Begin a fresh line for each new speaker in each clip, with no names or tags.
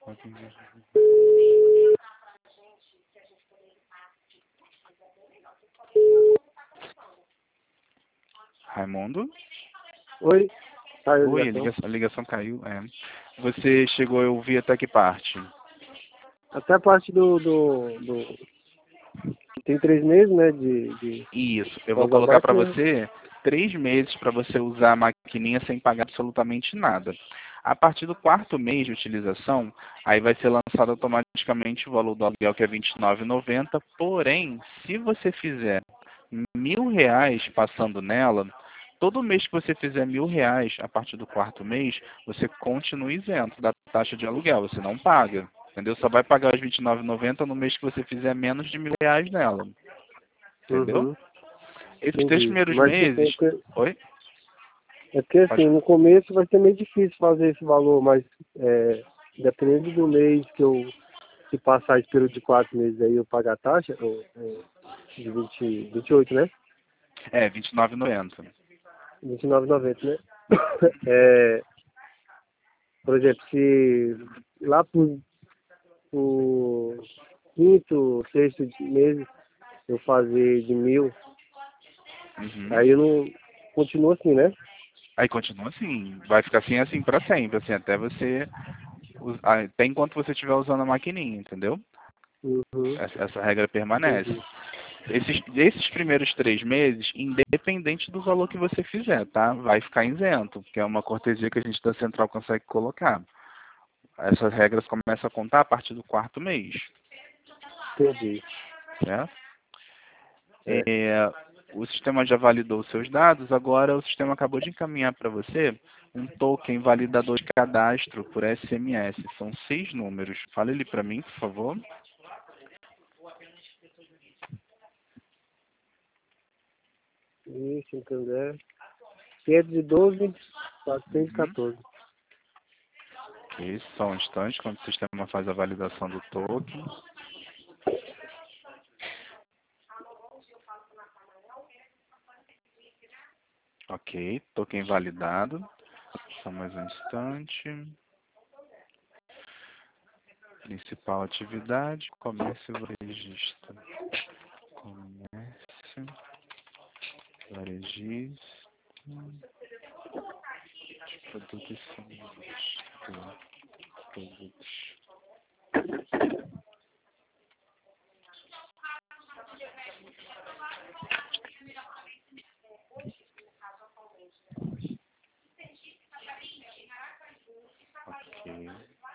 Raimundo?
Oi? Saiu
Oi,
a ligação.
a ligação caiu. É. Você chegou a ouvir até que parte?
Até a parte tem 3 meses, né, de
Isso, eu vou
usar a
colocar para
máquina.
você 3 meses para você usar a maquininha sem pagar absolutamente nada. A partir do quarto mês de utilização, aí vai ser lançado automaticamente o valor do aluguel, que é R$ 29,90. Porém, se você fizer R$ 1.000 passando nela, todo mês que você fizer R$ 1.000, a partir do quarto mês, você continua isento da taxa de aluguel, você não paga. Entendeu? Só vai pagar os R$ 29,90 no mês que você fizer menos de R$ 1.000 nela. Entendeu?
Uhum,
Esses 3 primeiros
entendi. Mas tipo,
meses. Oi?
é que
Pode.
assim, no começo vai ser meio difícil fazer esse valor, mas dependendo do mês que eu se passar esse período de 4 meses aí eu pagar a taxa, de 28, né?
É, R$ 29,90.
R$ 29,90, né? É, por exemplo, se lá por quinto, sexto mês eu fazer de 1.000,
Uhum.
aí eu não continuo assim, né?
Aí continua assim. Vai ficar assim para sempre, assim, até você. Até enquanto você estiver usando a maquininha, entendeu?
Uhum,
Essa regra permanece.
entendi.
Esses primeiros 3 meses, independente do valor que você fizer, tá? Vai ficar isento, que é uma cortesia que a gente da central consegue colocar. Essas regras começam a contar a partir do quarto mês,
Entendi.
certo?
É.
O sistema já validou os seus dados, agora o sistema acabou de encaminhar para você um token validador de cadastro por SMS. São 6 números. Fala ele para mim, por favor.
Isso, entendeu? 512,
Uhum.
414.
Ok, só um instante, quando o sistema faz a validação do token. Ok, token validado. Só mais um instante. Principal atividade, comércio e varejista. Comércio, varejista, produtos e serviços. Produtos. Ok.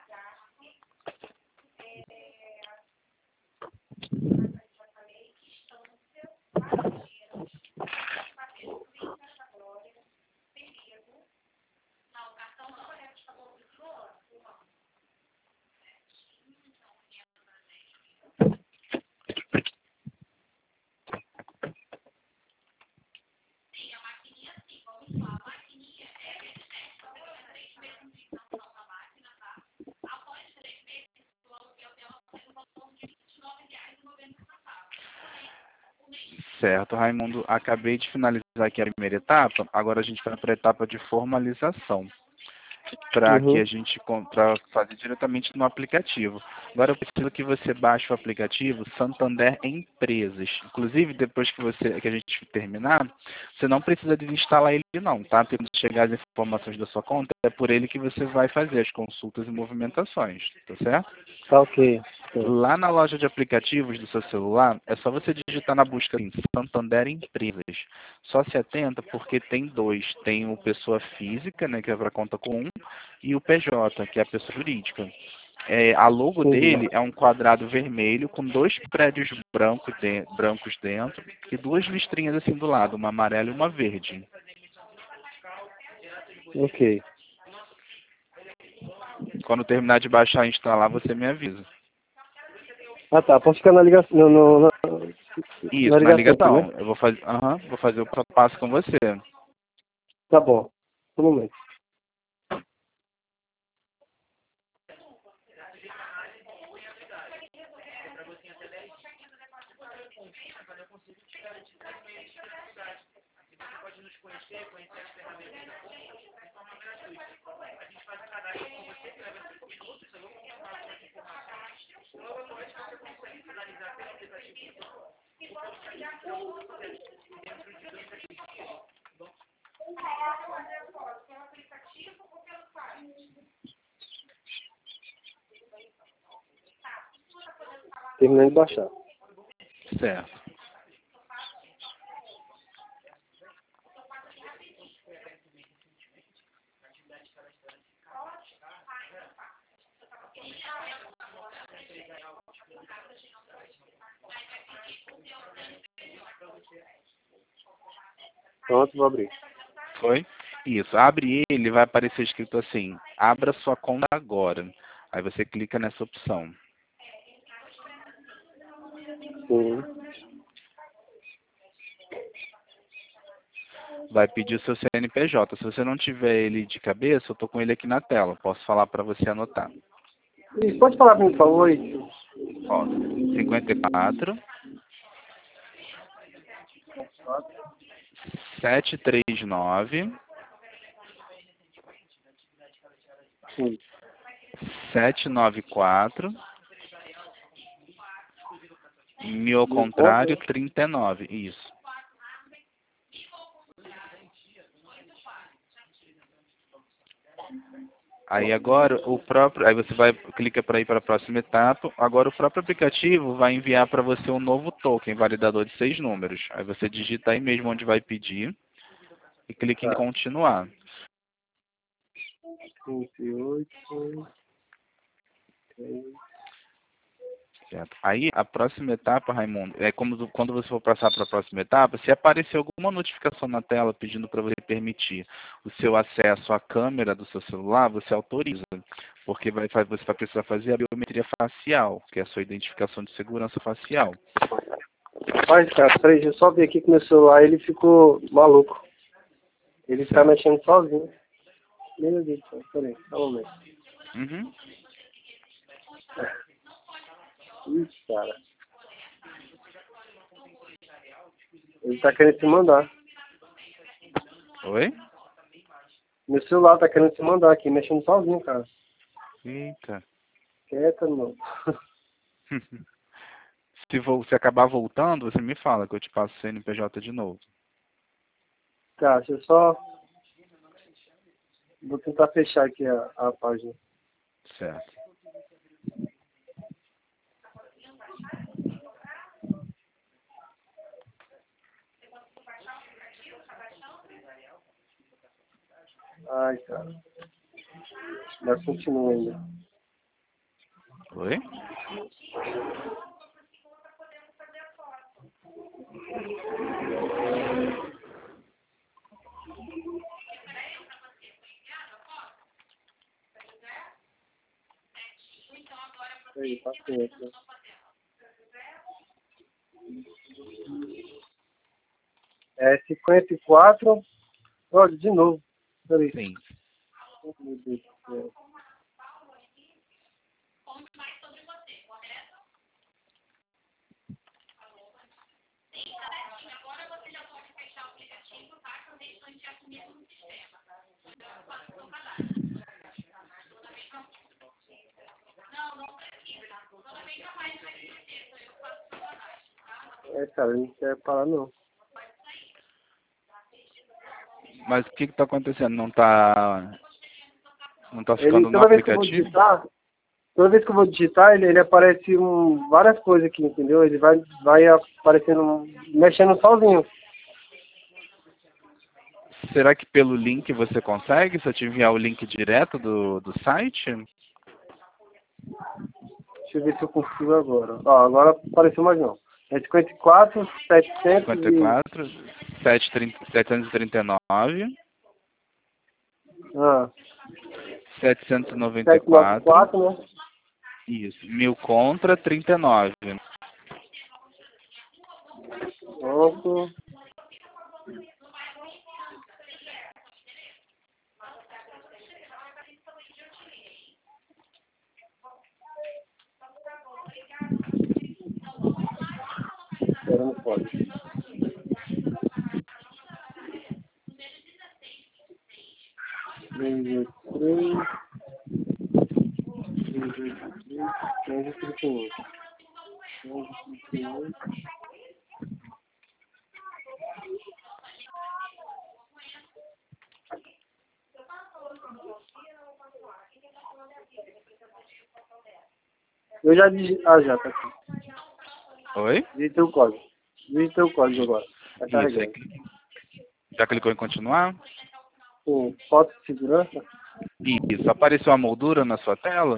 Certo, Raimundo. Acabei de finalizar aqui a primeira etapa. Agora a gente vai para a etapa de formalização, para que a
Uhum.
gente para fazer diretamente no aplicativo. Agora eu preciso que você baixe o aplicativo Santander Empresas. Inclusive, depois que a gente terminar, você não precisa desinstalar ele não, tá? Porque quando chegar as informações da sua conta, é por ele que você vai fazer as consultas e movimentações, tá certo?
Tá ok. Sim.
Lá na loja de aplicativos do seu celular, é só você digitar na busca assim, Santander Empresas. Só se atenta porque tem dois. Tem o pessoa física, né, que é para conta comum, e o PJ, que é a pessoa jurídica. A logo
Entendi.
dele é um quadrado vermelho com 2 prédios brancos dentro e 2 listrinhas assim do lado, uma amarela e uma verde.
Ok.
Quando terminar de baixar e instalar, você me avisa.
Ah, tá. Posso ficar na ligação, na
Isso, na
ligação aqui,
ligação.
né?
Vou fazer o passo a passo com você.
Tá bom. Um momento. Terminando de baixar.
Certo.
Pronto, vou abrir.
Foi? Isso. Abre ele, vai aparecer escrito assim, abra sua conta agora. Aí você clica nessa opção.
Sim.
Vai pedir o seu CNPJ. Se você não tiver ele de cabeça, eu tô com ele aqui na tela. Posso falar para você anotar.
E pode falar para mim, por favor? Aí?
Ó, 54 739
Sim.
794 e ao contrário 39. Isso. Aí agora aí você clica para ir para a próxima etapa. Agora o próprio aplicativo vai enviar para você um novo token, validador de 6 números. Aí você digita aí mesmo onde vai pedir e clica em
Tá.
continuar.
28.
Certo. Aí a próxima etapa, Raimundo, é como quando você for passar para a próxima etapa, se aparecer alguma notificação na tela pedindo para você permitir o seu acesso à câmera do seu celular, você autoriza, porque você vai precisar fazer a biometria facial, que é a sua identificação de segurança facial.
Rapaz, cara, peraí, deixa eu só ver aqui que meu celular ele ficou maluco. Ele tá mexendo sozinho. Meu Deus do céu, peraí, só um momento.
Uhum.
Ixi, cara. Ele tá querendo se mandar.
Oi?
Meu celular tá querendo se mandar aqui, mexendo sozinho, cara.
Eita.
Quieta, não.
Se acabar voltando, você me fala que eu te passo o CNPJ de novo.
Tá, deixa eu só... Vou tentar fechar aqui a página.
Certo.
Ai, cara. Mas continua ainda.
Oi?
Aí, paciência. É 54. Olha, de novo. Peraí.
Sim.
Meu Deus do céu. É, cara, não quer parar não.
Mas o que está acontecendo? Não está
Ele,
ficando no aplicativo?
toda vez que eu vou digitar, ele aparece várias coisas aqui, entendeu? Ele vai aparecendo, mexendo sozinho.
Será que pelo link você consegue? Se eu te enviar o link direto do site?
Deixa eu ver se eu consigo agora. Ó, agora apareceu mais não. É 54, 700
54, 739,
Ah,
794,
794, né?
isso, 1000 contra 39.
Pronto. Agora não pode. Três, 338. Eu já digitei. Ah, já, tá aqui.
Oi?
Digitei o código. Digitei o código agora. Tá
Isso, aí,
carregando.
já clicou em continuar?
Sim. Foto de segurança?
Isso, apareceu a moldura na sua tela?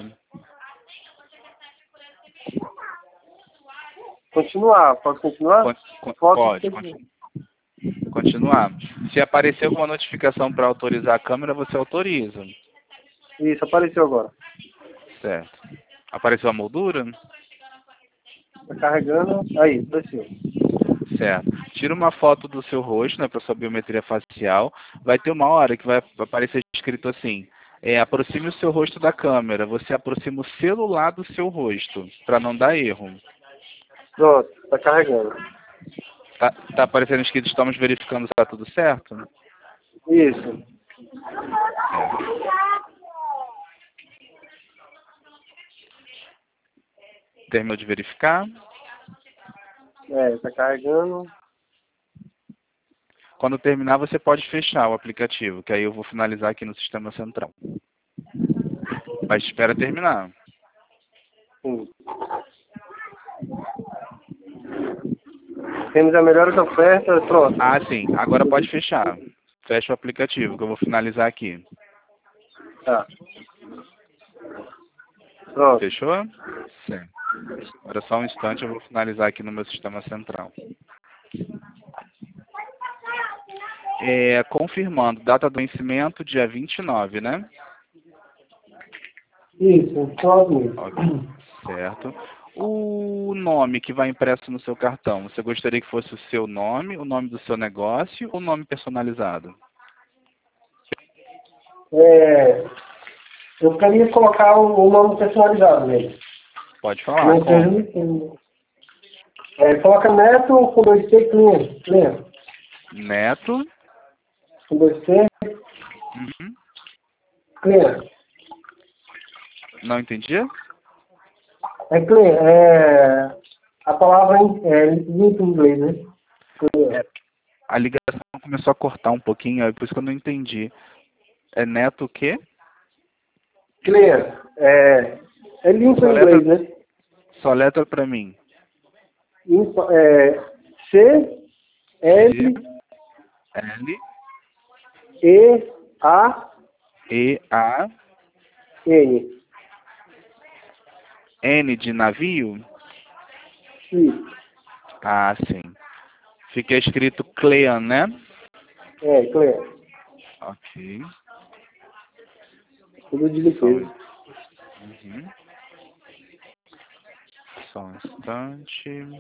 Continuar. Posso continuar? Foto de
Pode,
segurança.
continuar. Se aparecer alguma notificação para autorizar a câmera, você autoriza.
Isso, apareceu agora.
Certo. Apareceu a moldura?
Tá carregando. Aí, apareceu.
Certo. Tira uma foto do seu rosto, né, para sua biometria facial. Vai ter uma hora que vai aparecer escrito assim: aproxime o seu rosto da câmera. Você aproxima o celular do seu rosto, para não dar erro.
Pronto, tá carregando.
Tá aparecendo escrito: estamos verificando se está tudo certo?
Isso.
Terminou de verificar?
Tá carregando.
Quando terminar, você pode fechar o aplicativo, que aí eu vou finalizar aqui no sistema central. Mas espera terminar.
Sim. Temos a melhor oferta. Pronto.
Ah, sim. Agora pode fechar. Fecha o aplicativo, que eu vou finalizar aqui.
Tá. Pronto.
Fechou? Sim. Agora só um instante, eu vou finalizar aqui no meu sistema central. Confirmando, data do vencimento, dia 29, né?
Isso, pronto mesmo.
Ok, certo. O nome que vai impresso no seu cartão, você gostaria que fosse o seu nome, o nome do seu negócio ou o nome personalizado?
Eu queria colocar o nome personalizado nele.
Pode falar,
Não seja
como?
muito. Coloca Neto com 2T Clean.
Neto.
Com 2T
Uhum.
Clean.
Não entendi?
Clean. A palavra limpa em inglês, né? Clean.
A ligação começou a cortar um pouquinho, é por isso que eu não entendi. É Neto o quê?
Clean. É limpo
Só
em
letra,
inglês, né?
só letra para mim.
C,
C,
L,
L,
E, A,
E, A,
N.
N de navio?
Isso.
Ah, sim. Fica escrito Clean, né?
Clean.
Ok.
Tudo de
Só,
limpeza.
uhum. Só um instante.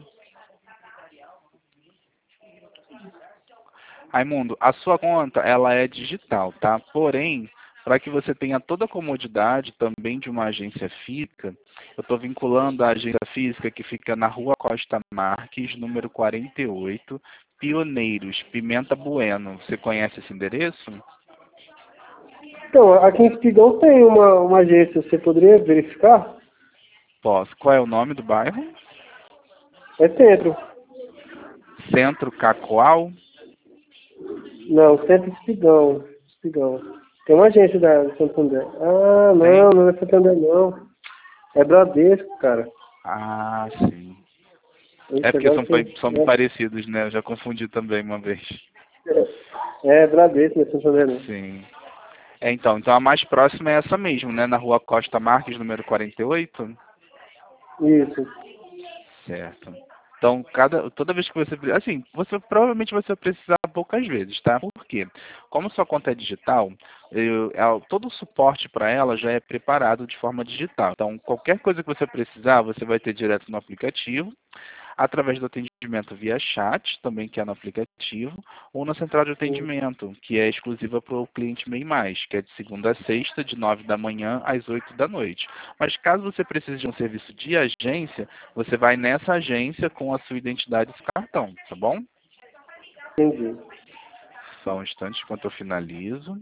Raimundo, a sua conta, ela é digital, tá? Porém, para que você tenha toda a comodidade também de uma agência física, eu estou vinculando a agência física que fica na Rua Costa Marques, número 48, Pioneiros, Pimenta Bueno. Você conhece esse endereço?
Então, aqui em Espigão tem uma agência. Você poderia verificar?
Posso. Qual é o nome do bairro?
É Centro.
Centro Cacoal?
Não, Centro Espigão. Espigão. Tem uma agência da Santander. Ah,
Tem?
não é Santander, não. É Bradesco, cara.
Ah, sim. É
Ixi,
porque
agora você...
são parecidos, né? Eu já confundi também uma vez.
É Bradesco, não é Santander, não.
Sim. Então a mais próxima é essa mesmo, né? Na Rua Costa Marques, número 48?
Isso.
Certo. Então, toda vez que você... Assim, provavelmente você vai precisar poucas vezes, tá? Por quê? Como sua conta é digital, todo o suporte para ela já é preparado de forma digital. Então, qualquer coisa que você precisar, você vai ter direto no aplicativo, através do atendimento via chat, também que é no aplicativo, ou na central de
Sim.
atendimento, que é exclusiva para o cliente MEI+, que é de segunda a sexta, de 9 da manhã às 8 da noite. Mas caso você precise de um serviço de agência, você vai nessa agência com a sua identidade e seu cartão, tá bom?
Entendi.
Só um instante enquanto eu finalizo.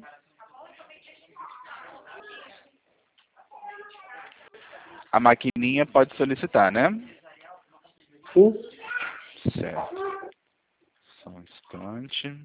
A maquininha pode solicitar, né?
Sim.
Certo. Só um instante.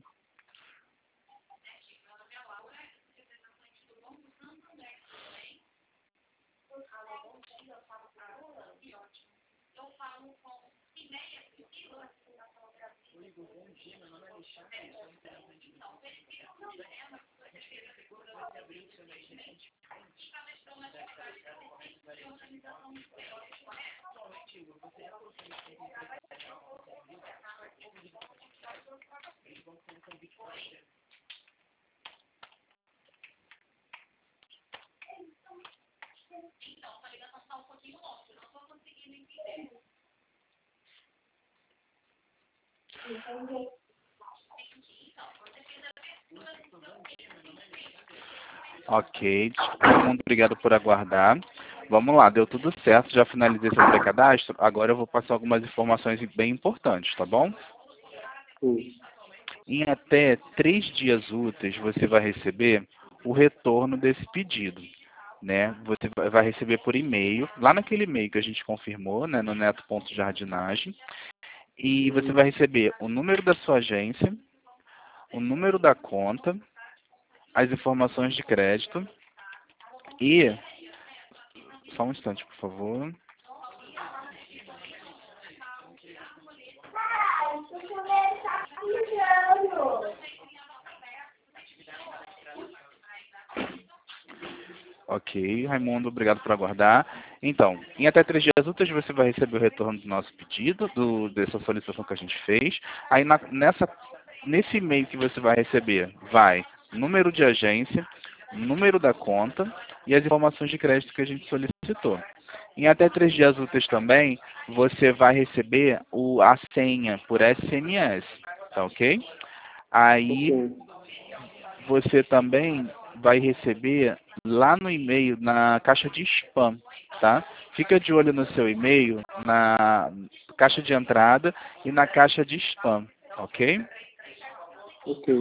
Ok, todo mundo obrigado por aguardar. Vamos lá, deu tudo certo, já finalizei seu pré-cadastro. Agora eu vou passar algumas informações bem importantes, tá bom?
Sim.
Em até 3 dias úteis você vai receber o retorno desse pedido, né? Você vai receber por e-mail, lá naquele e-mail que a gente confirmou, né, no neto.jardinagem, e você vai receber o número da sua agência, o número da conta, as informações de crédito e... Só um instante, por favor. Ok, Raimundo, obrigado por aguardar. Então, em até 3 dias úteis você vai receber o retorno do nosso pedido, dessa solicitação que a gente fez. Aí nesse e-mail que você vai receber, vai número de agência, número da conta e as informações de crédito que a gente solicitou. Em até 3 dias úteis também, você vai receber a senha por SMS, tá ok? Aí
Ok.
você também vai receber lá no e-mail, na caixa de spam, tá? Fica de olho no seu e-mail, na caixa de entrada e na caixa de spam, ok?
Ok.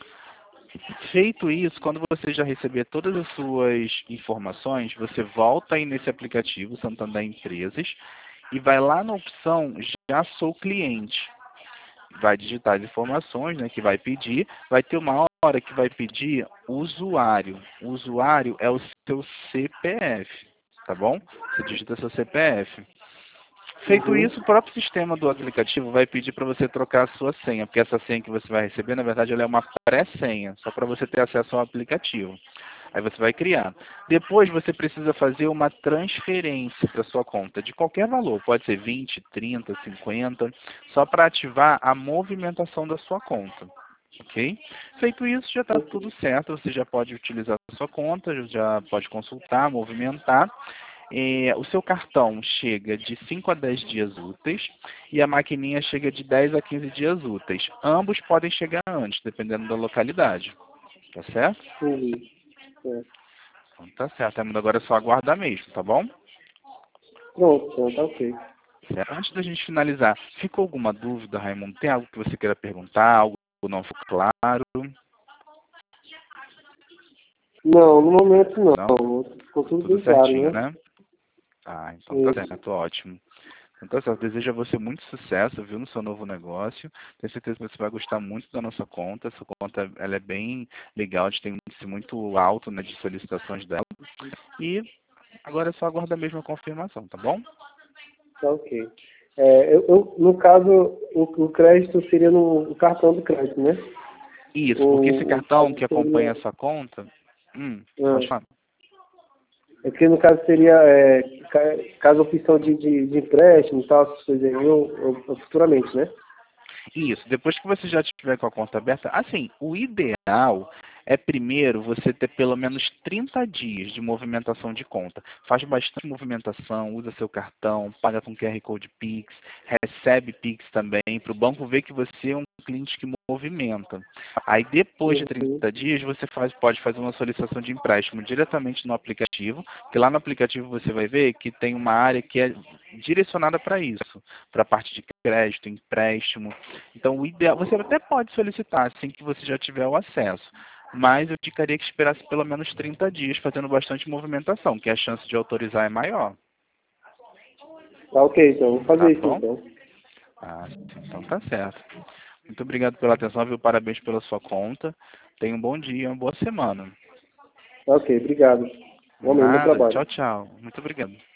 Feito isso, quando você já receber todas as suas informações, você volta aí nesse aplicativo Santander Empresas e vai lá na opção Já Sou Cliente. Vai digitar as informações, né, que vai pedir, vai ter uma hora que vai pedir usuário. O usuário é o seu CPF, tá bom? Você digita seu CPF. Feito
Uhum.
isso, o próprio sistema do aplicativo vai pedir para você trocar a sua senha, porque essa senha que você vai receber, na verdade, ela é uma pré-senha, só para você ter acesso ao aplicativo. Aí você vai criar. Depois você precisa fazer uma transferência para sua conta, de qualquer valor, pode ser 20, 30, 50, só para ativar a movimentação da sua conta. Ok? Feito isso, já está tudo certo, você já pode utilizar a sua conta, já pode consultar, movimentar. O seu cartão chega de 5 a 10 dias úteis e a maquininha chega de 10 a 15 dias úteis. Ambos podem chegar antes, dependendo da localidade. Tá certo?
Uhum. É.
Então tá certo, Raimundo. Agora é só aguardar mesmo, tá bom?
Pronto, então tá ok.
Certo. Antes da gente finalizar, ficou alguma dúvida, Raimundo? Tem algo que você queira perguntar? Algo que não ficou claro?
Não, no momento
Não?
não. Ficou tudo
Tudo
bem claro,
certinho,
né?
né? Ah, então tá
Isso.
certo, ótimo. Então tá certo, desejo a você muito sucesso, viu, no seu novo negócio. Tenho certeza que você vai gostar muito da nossa conta. Essa conta, ela é bem legal, a gente tem um índice muito alto, né, de solicitações dela. E agora é só aguardar mesmo a confirmação, tá bom?
Tá ok. No caso, o crédito seria no cartão do crédito, né?
Isso, porque esse
O
cartão
caso
que acompanha
seria.
essa conta, pode
Ah,
falar.
é que no caso seria, caso opção de empréstimo e tal, essas coisas aí, ou futuramente, né?
Isso, depois que você já tiver com a conta aberta, assim, o ideal é primeiro você ter pelo menos 30 dias de movimentação de conta. Faz bastante movimentação, usa seu cartão, paga com QR Code Pix, recebe Pix também, para o banco ver que você é um cliente que movimenta. Aí depois de
Uhum.
30 dias você pode fazer uma solicitação de empréstimo diretamente no aplicativo, que lá no aplicativo você vai ver que tem uma área que é direcionada para isso, para a parte de crédito, empréstimo. Então, o ideal, você até pode solicitar assim que você já tiver o acesso, mas eu indicaria que esperasse pelo menos 30 dias fazendo bastante movimentação, que a chance de autorizar é maior.
Tá ok, então. Vou
Tá
fazer isso
bom?
então.
Ah, então tá certo. Muito obrigado pela atenção, viu? Parabéns pela sua conta. Tenha um bom dia, uma boa semana.
Tá ok, obrigado. Bom, bom
Nada.
trabalho.
Tchau, tchau. Muito obrigado.